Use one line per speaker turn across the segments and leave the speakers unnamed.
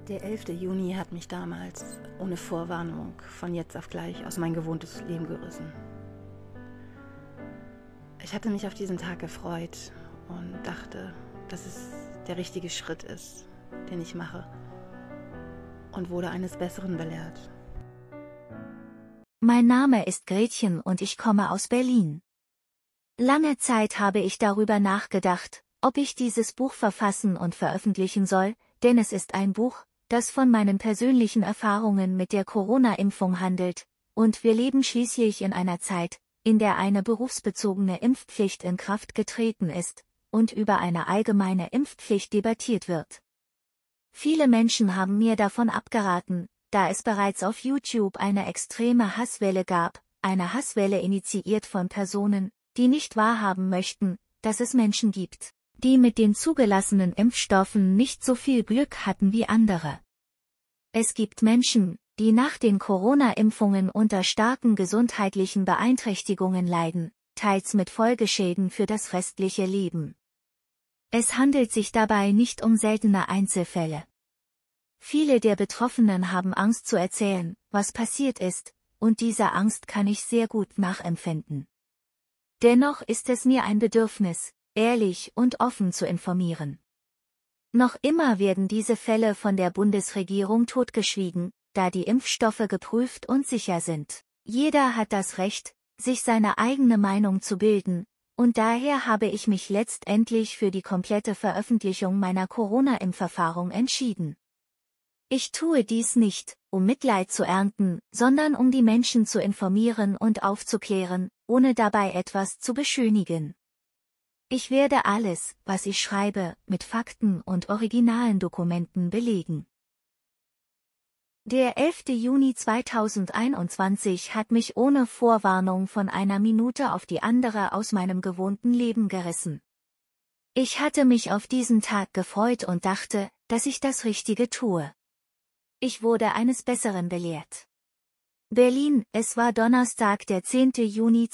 Der 11. Juni hat mich damals ohne Vorwarnung von jetzt auf gleich aus mein gewohntes Leben gerissen. Ich hatte mich auf diesen Tag gefreut und dachte, dass es der richtige Schritt ist, den ich mache, und wurde eines Besseren belehrt.
Mein Name ist Gretchen und ich komme aus Berlin. Lange Zeit habe ich darüber nachgedacht, ob ich dieses Buch verfassen und veröffentlichen soll, denn es ist ein Buch, das von meinen persönlichen Erfahrungen mit der Corona-Impfung handelt, und wir leben schließlich in einer Zeit, in der eine berufsbezogene Impfpflicht in Kraft getreten ist und über eine allgemeine Impfpflicht debattiert wird. Viele Menschen haben mir davon abgeraten, da es bereits auf YouTube eine extreme Hasswelle gab, eine Hasswelle initiiert von Personen, die nicht wahrhaben möchten, dass es Menschen gibt, die mit den zugelassenen Impfstoffen nicht so viel Glück hatten wie andere. Es gibt Menschen, die nach den Corona-Impfungen unter starken gesundheitlichen Beeinträchtigungen leiden, teils mit Folgeschäden für das restliche Leben. Es handelt sich dabei nicht um seltene Einzelfälle. Viele der Betroffenen haben Angst zu erzählen, was passiert ist, und diese Angst kann ich sehr gut nachempfinden. Dennoch ist es mir ein Bedürfnis, ehrlich und offen zu informieren. Noch immer werden diese Fälle von der Bundesregierung totgeschwiegen, da die Impfstoffe geprüft und sicher sind. Jeder hat das Recht, sich seine eigene Meinung zu bilden, und daher habe ich mich letztendlich für die komplette Veröffentlichung meiner Corona-Impferfahrung entschieden. Ich tue dies nicht, um Mitleid zu ernten, sondern um die Menschen zu informieren und aufzuklären, ohne dabei etwas zu beschönigen. Ich werde alles, was ich schreibe, mit Fakten und originalen Dokumenten belegen. Der 11. Juni 2021 hat mich ohne Vorwarnung von einer Minute auf die andere aus meinem gewohnten Leben gerissen. Ich hatte mich auf diesen Tag gefreut und dachte, dass ich das Richtige tue. Ich wurde eines Besseren belehrt. Berlin, es war Donnerstag, der 10. Juni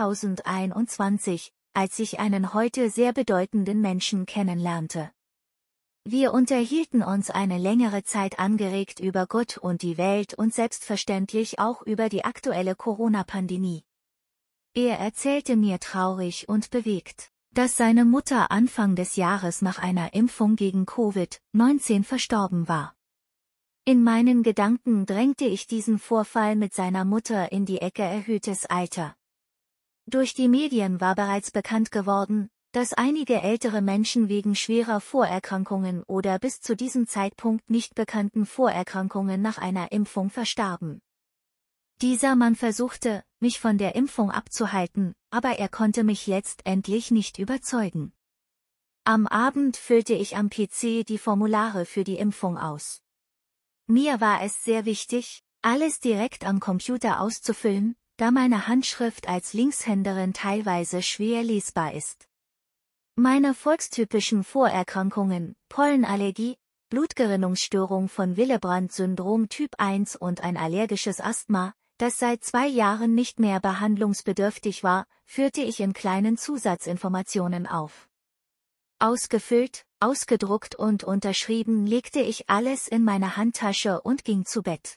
2021, als ich einen heute sehr bedeutenden Menschen kennenlernte. Wir unterhielten uns eine längere Zeit angeregt über Gott und die Welt und selbstverständlich auch über die aktuelle Corona-Pandemie. Er erzählte mir traurig und bewegt, dass seine Mutter Anfang des Jahres nach einer Impfung gegen Covid-19 verstorben war. In meinen Gedanken drängte ich diesen Vorfall mit seiner Mutter in die Ecke erhöhtes Alter. Durch die Medien war bereits bekannt geworden, dass einige ältere Menschen wegen schwerer Vorerkrankungen oder bis zu diesem Zeitpunkt nicht bekannten Vorerkrankungen nach einer Impfung verstarben. Dieser Mann versuchte, mich von der Impfung abzuhalten, aber er konnte mich letztendlich nicht überzeugen. Am Abend füllte ich am PC die Formulare für die Impfung aus. Mir war es sehr wichtig, alles direkt am Computer auszufüllen, da meine Handschrift als Linkshänderin teilweise schwer lesbar ist. Meine volkstypischen Vorerkrankungen, Pollenallergie, Blutgerinnungsstörung von Willebrand-Syndrom Typ 1 und ein allergisches Asthma, das seit 2 Jahren nicht mehr behandlungsbedürftig war, führte ich in kleinen Zusatzinformationen auf. Ausgefüllt, ausgedruckt und unterschrieben legte ich alles in meine Handtasche und ging zu Bett.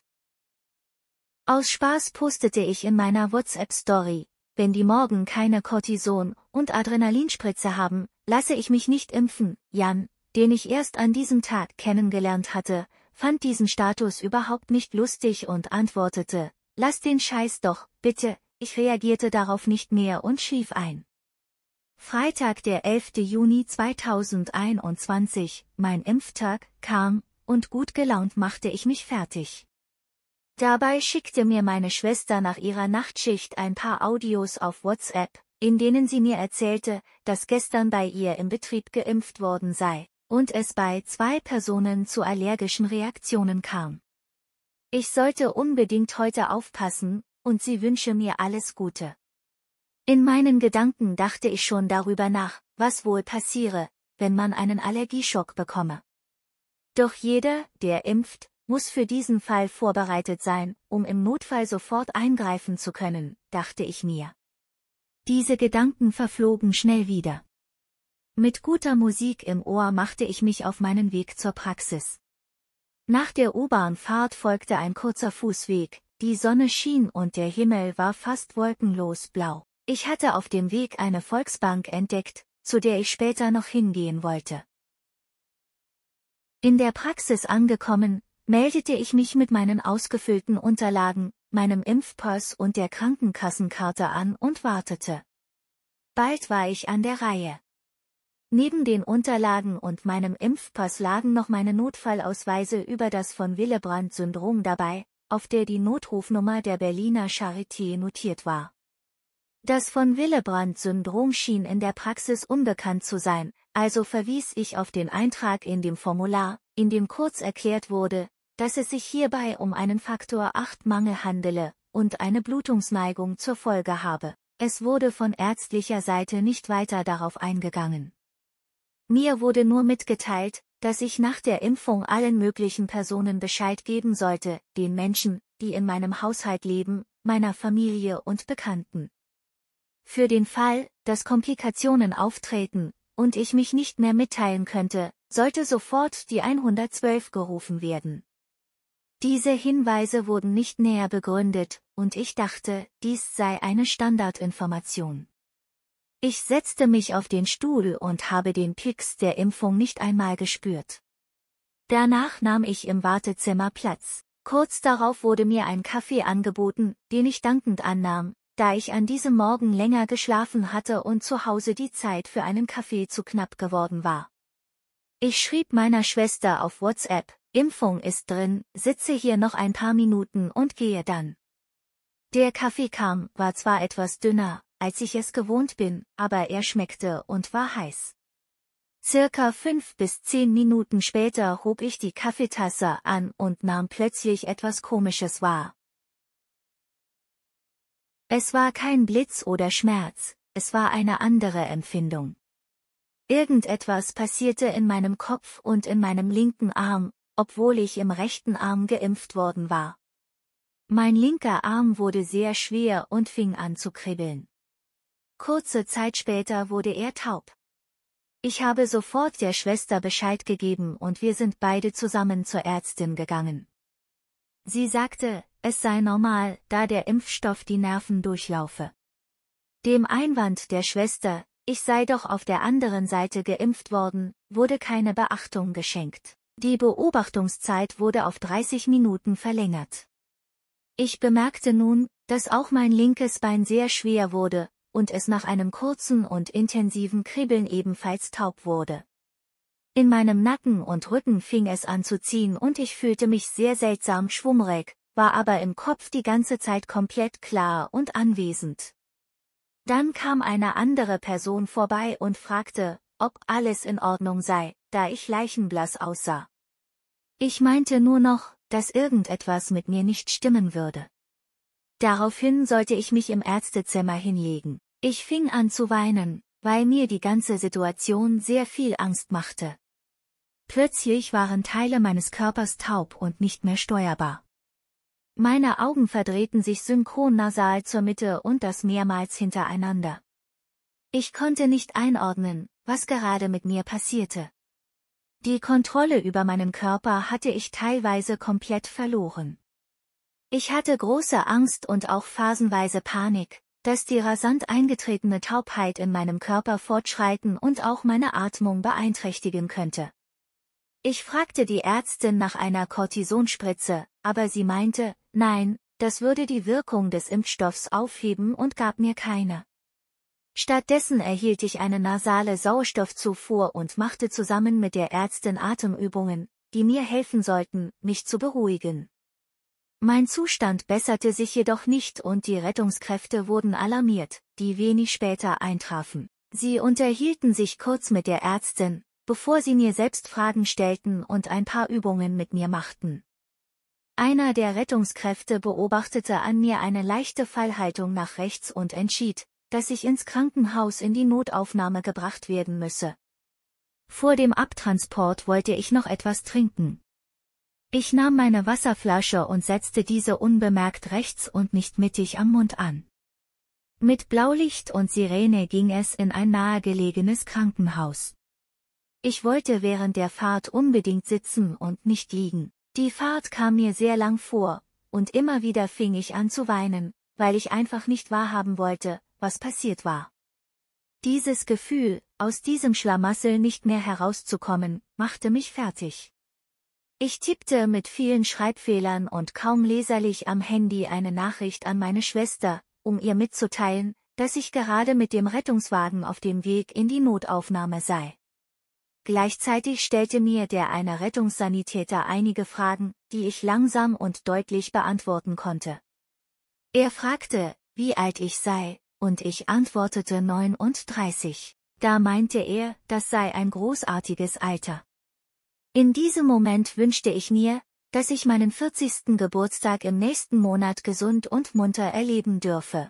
Aus Spaß postete ich in meiner WhatsApp-Story: Wenn die morgen keine Cortison- und Adrenalinspritze haben, lasse ich mich nicht impfen. Jan, den ich erst an diesem Tag kennengelernt hatte, fand diesen Status überhaupt nicht lustig und antwortete: Lass den Scheiß doch, bitte. Ich reagierte darauf nicht mehr und schlief ein. Freitag, der 11. Juni 2021, mein Impftag, kam, und gut gelaunt machte ich mich fertig. Dabei schickte mir meine Schwester nach ihrer Nachtschicht ein paar Audios auf WhatsApp, in denen sie mir erzählte, dass gestern bei ihr im Betrieb geimpft worden sei, und es bei 2 Personen zu allergischen Reaktionen kam. Ich sollte unbedingt heute aufpassen, und sie wünsche mir alles Gute. In meinen Gedanken dachte ich schon darüber nach, was wohl passiere, wenn man einen Allergieschock bekomme. Doch jeder, der impft, muss für diesen Fall vorbereitet sein, um im Notfall sofort eingreifen zu können, dachte ich mir. Diese Gedanken verflogen schnell wieder. Mit guter Musik im Ohr machte ich mich auf meinen Weg zur Praxis. Nach der U-Bahn-Fahrt folgte ein kurzer Fußweg, die Sonne schien und der Himmel war fast wolkenlos blau. Ich hatte auf dem Weg eine Volksbank entdeckt, zu der ich später noch hingehen wollte. In der Praxis angekommen, meldete ich mich mit meinen ausgefüllten Unterlagen, meinem Impfpass und der Krankenkassenkarte an und wartete. Bald war ich an der Reihe. Neben den Unterlagen und meinem Impfpass lagen noch meine Notfallausweise über das von Willebrand-Syndrom dabei, auf der die Notrufnummer der Berliner Charité notiert war. Das von Willebrand-Syndrom schien in der Praxis unbekannt zu sein, also verwies ich auf den Eintrag in dem Formular, in dem kurz erklärt wurde, dass es sich hierbei um einen Faktor-8-Mangel handele und eine Blutungsneigung zur Folge habe. Es wurde von ärztlicher Seite nicht weiter darauf eingegangen. Mir wurde nur mitgeteilt, dass ich nach der Impfung allen möglichen Personen Bescheid geben sollte, den Menschen, die in meinem Haushalt leben, meiner Familie und Bekannten. Für den Fall, dass Komplikationen auftreten und ich mich nicht mehr mitteilen könnte, sollte sofort die 112 gerufen werden. Diese Hinweise wurden nicht näher begründet, und ich dachte, dies sei eine Standardinformation. Ich setzte mich auf den Stuhl und habe den Pieks der Impfung nicht einmal gespürt. Danach nahm ich im Wartezimmer Platz. Kurz darauf wurde mir ein Kaffee angeboten, den ich dankend annahm, da ich an diesem Morgen länger geschlafen hatte und zu Hause die Zeit für einen Kaffee zu knapp geworden war. Ich schrieb meiner Schwester auf WhatsApp: Impfung ist drin, sitze hier noch ein paar Minuten und gehe dann. Der Kaffee kam, war zwar etwas dünner, als ich es gewohnt bin, aber er schmeckte und war heiß. Circa 5 bis 10 Minuten später hob ich die Kaffeetasse an und nahm plötzlich etwas Komisches wahr. Es war kein Blitz oder Schmerz, es war eine andere Empfindung. Irgendetwas passierte in meinem Kopf und in meinem linken Arm, obwohl ich im rechten Arm geimpft worden war. Mein linker Arm wurde sehr schwer und fing an zu kribbeln. Kurze Zeit später wurde er taub. Ich habe sofort der Schwester Bescheid gegeben und wir sind beide zusammen zur Ärztin gegangen. Sie sagte, es sei normal, da der Impfstoff die Nerven durchlaufe. Dem Einwand der Schwester, ich sei doch auf der anderen Seite geimpft worden, wurde keine Beachtung geschenkt. Die Beobachtungszeit wurde auf 30 Minuten verlängert. Ich bemerkte nun, dass auch mein linkes Bein sehr schwer wurde, und es nach einem kurzen und intensiven Kribbeln ebenfalls taub wurde. In meinem Nacken und Rücken fing es an zu ziehen und ich fühlte mich sehr seltsam schwummrig, war aber im Kopf die ganze Zeit komplett klar und anwesend. Dann kam eine andere Person vorbei und fragte, ob alles in Ordnung sei, da ich leichenblass aussah. Ich meinte nur noch, dass irgendetwas mit mir nicht stimmen würde. Daraufhin sollte ich mich im Ärztezimmer hinlegen. Ich fing an zu weinen, weil mir die ganze Situation sehr viel Angst machte. Plötzlich waren Teile meines Körpers taub und nicht mehr steuerbar. Meine Augen verdrehten sich synchron nasal zur Mitte und das mehrmals hintereinander. Ich konnte nicht einordnen, was gerade mit mir passierte. Die Kontrolle über meinen Körper hatte ich teilweise komplett verloren. Ich hatte große Angst und auch phasenweise Panik, dass die rasant eingetretene Taubheit in meinem Körper fortschreiten und auch meine Atmung beeinträchtigen könnte. Ich fragte die Ärztin nach einer Kortisonspritze, aber sie meinte, nein, das würde die Wirkung des Impfstoffs aufheben und gab mir keine. Stattdessen erhielt ich eine nasale Sauerstoffzufuhr und machte zusammen mit der Ärztin Atemübungen, die mir helfen sollten, mich zu beruhigen. Mein Zustand besserte sich jedoch nicht und die Rettungskräfte wurden alarmiert, die wenig später eintrafen. Sie unterhielten sich kurz mit der Ärztin, bevor sie mir selbst Fragen stellten und ein paar Übungen mit mir machten. Einer der Rettungskräfte beobachtete an mir eine leichte Fallhaltung nach rechts und entschied, dass ich ins Krankenhaus in die Notaufnahme gebracht werden müsse. Vor dem Abtransport wollte ich noch etwas trinken. Ich nahm meine Wasserflasche und setzte diese unbemerkt rechts und nicht mittig am Mund an. Mit Blaulicht und Sirene ging es in ein nahegelegenes Krankenhaus. Ich wollte während der Fahrt unbedingt sitzen und nicht liegen. Die Fahrt kam mir sehr lang vor, und immer wieder fing ich an zu weinen, weil ich einfach nicht wahrhaben wollte, was passiert war. Dieses Gefühl, aus diesem Schlamassel nicht mehr herauszukommen, machte mich fertig. Ich tippte mit vielen Schreibfehlern und kaum leserlich am Handy eine Nachricht an meine Schwester, um ihr mitzuteilen, dass ich gerade mit dem Rettungswagen auf dem Weg in die Notaufnahme sei. Gleichzeitig stellte mir der eine Rettungssanitäter einige Fragen, die ich langsam und deutlich beantworten konnte. Er fragte, wie alt ich sei, und ich antwortete 39. Da meinte er, das sei ein großartiges Alter. In diesem Moment wünschte ich mir, dass ich meinen 40. Geburtstag im nächsten Monat gesund und munter erleben dürfe.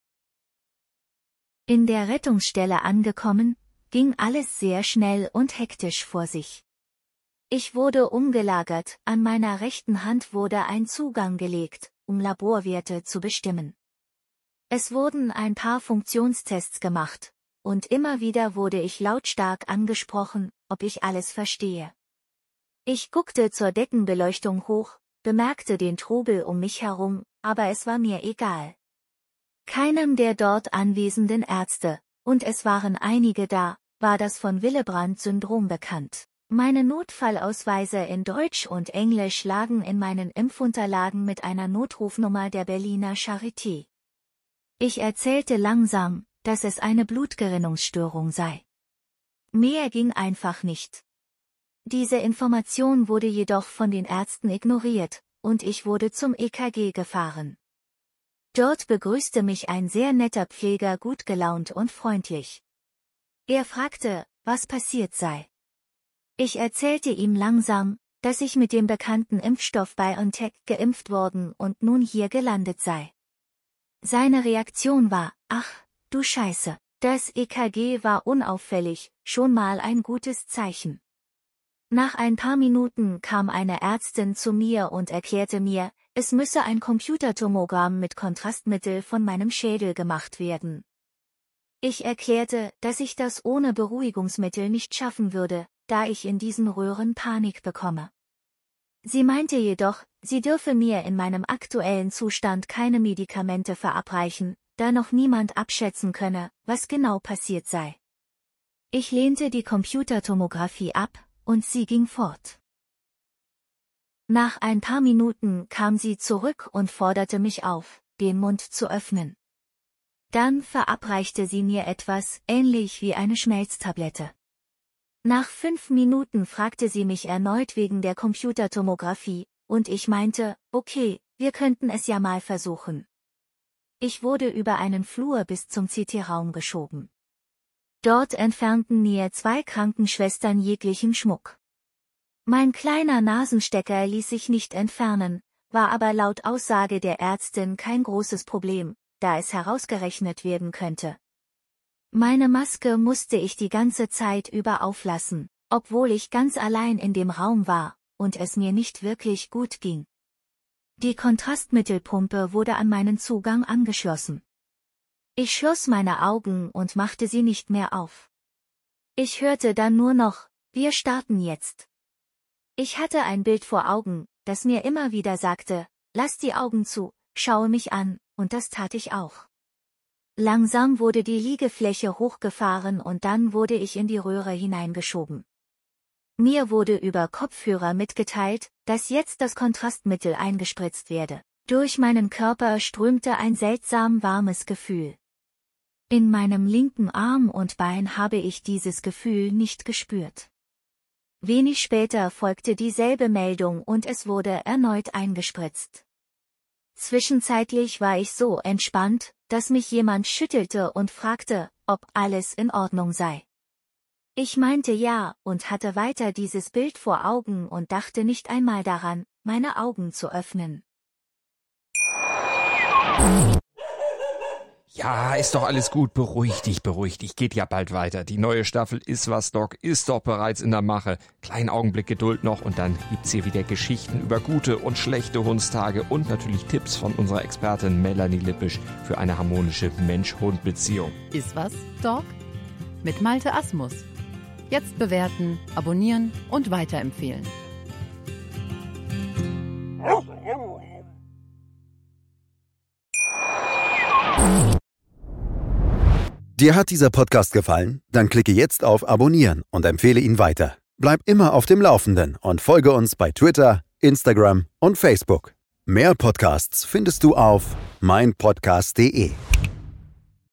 In der Rettungsstelle angekommen, ging alles sehr schnell und hektisch vor sich. Ich wurde umgelagert, an meiner rechten Hand wurde ein Zugang gelegt, um Laborwerte zu bestimmen. Es wurden ein paar Funktionstests gemacht, und immer wieder wurde ich lautstark angesprochen, ob ich alles verstehe. Ich guckte zur Deckenbeleuchtung hoch, bemerkte den Trubel um mich herum, aber es war mir egal. Keinem der dort anwesenden Ärzte, und es waren einige da, war das von Willebrand-Syndrom bekannt. Meine Notfallausweise in Deutsch und Englisch lagen in meinen Impfunterlagen mit einer Notrufnummer der Berliner Charité. Ich erzählte langsam, dass es eine Blutgerinnungsstörung sei. Mehr ging einfach nicht. Diese Information wurde jedoch von den Ärzten ignoriert, und ich wurde zum EKG gefahren. Dort begrüßte mich ein sehr netter Pfleger gut gelaunt und freundlich. Er fragte, was passiert sei. Ich erzählte ihm langsam, dass ich mit dem bekannten Impfstoff BioNTech geimpft worden und nun hier gelandet sei. Seine Reaktion war, ach, du Scheiße, das EKG war unauffällig, schon mal ein gutes Zeichen. Nach ein paar Minuten kam eine Ärztin zu mir und erklärte mir, es müsse ein Computertomogramm mit Kontrastmittel von meinem Schädel gemacht werden. Ich erklärte, dass ich das ohne Beruhigungsmittel nicht schaffen würde, da ich in diesen Röhren Panik bekomme. Sie meinte jedoch, sie dürfe mir in meinem aktuellen Zustand keine Medikamente verabreichen, da noch niemand abschätzen könne, was genau passiert sei. Ich lehnte die Computertomographie ab, und sie ging fort. Nach ein paar Minuten kam sie zurück und forderte mich auf, den Mund zu öffnen. Dann verabreichte sie mir etwas, ähnlich wie eine Schmelztablette. Nach 5 Minuten fragte sie mich erneut wegen der Computertomographie, und ich meinte, okay, wir könnten es ja mal versuchen. Ich wurde über einen Flur bis zum CT-Raum geschoben. Dort entfernten mir 2 Krankenschwestern jeglichen Schmuck. Mein kleiner Nasenstecker ließ sich nicht entfernen, war aber laut Aussage der Ärztin kein großes Problem, da es herausgerechnet werden könnte. Meine Maske musste ich die ganze Zeit über auflassen, obwohl ich ganz allein in dem Raum war, und es mir nicht wirklich gut ging. Die Kontrastmittelpumpe wurde an meinen Zugang angeschlossen. Ich schloss meine Augen und machte sie nicht mehr auf. Ich hörte dann nur noch, wir starten jetzt. Ich hatte ein Bild vor Augen, das mir immer wieder sagte, lass die Augen zu, schaue mich an, und das tat ich auch. Langsam wurde die Liegefläche hochgefahren und dann wurde ich in die Röhre hineingeschoben. Mir wurde über Kopfhörer mitgeteilt, dass jetzt das Kontrastmittel eingespritzt werde. Durch meinen Körper strömte ein seltsam warmes Gefühl. In meinem linken Arm und Bein habe ich dieses Gefühl nicht gespürt. Wenig später folgte dieselbe Meldung und es wurde erneut eingespritzt. Zwischenzeitlich war ich so entspannt, dass mich jemand schüttelte und fragte, ob alles in Ordnung sei. Ich meinte ja und hatte weiter dieses Bild vor Augen und dachte nicht einmal daran, meine Augen zu öffnen.
Ja, ist doch alles gut. Beruhig dich. Geht ja bald weiter. Die neue Staffel Ist was, Doc ist doch bereits in der Mache. Kleinen Augenblick Geduld noch und dann gibt's hier wieder Geschichten über gute und schlechte Hundstage und natürlich Tipps von unserer Expertin Melanie Lippisch für eine harmonische Mensch-Hund-Beziehung.
Ist was, Doc? Mit Malte Asmus. Jetzt bewerten, abonnieren und weiterempfehlen.
Dir hat dieser Podcast gefallen? Dann klicke jetzt auf Abonnieren und empfehle ihn weiter. Bleib immer auf dem Laufenden und folge uns bei Twitter, Instagram und Facebook. Mehr Podcasts findest du auf meinpodcast.de.